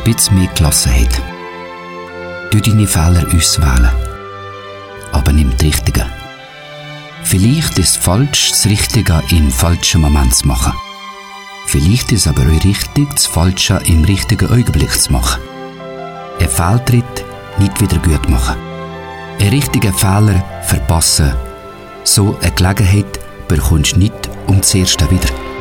ein bisschen mehr Gelassenheit. Du deine Fehler auswählen, aber nimm die richtigen. Vielleicht ist es falsch, das Richtige im falschen Moment zu machen. Vielleicht ist es aber auch richtig, das Falsche im richtigen Augenblick zu machen. Ein Fehltritt nicht wieder gut machen. Einen richtigen Fehler verpassen. So eine Gelegenheit bekommst du nicht um das Erste wieder.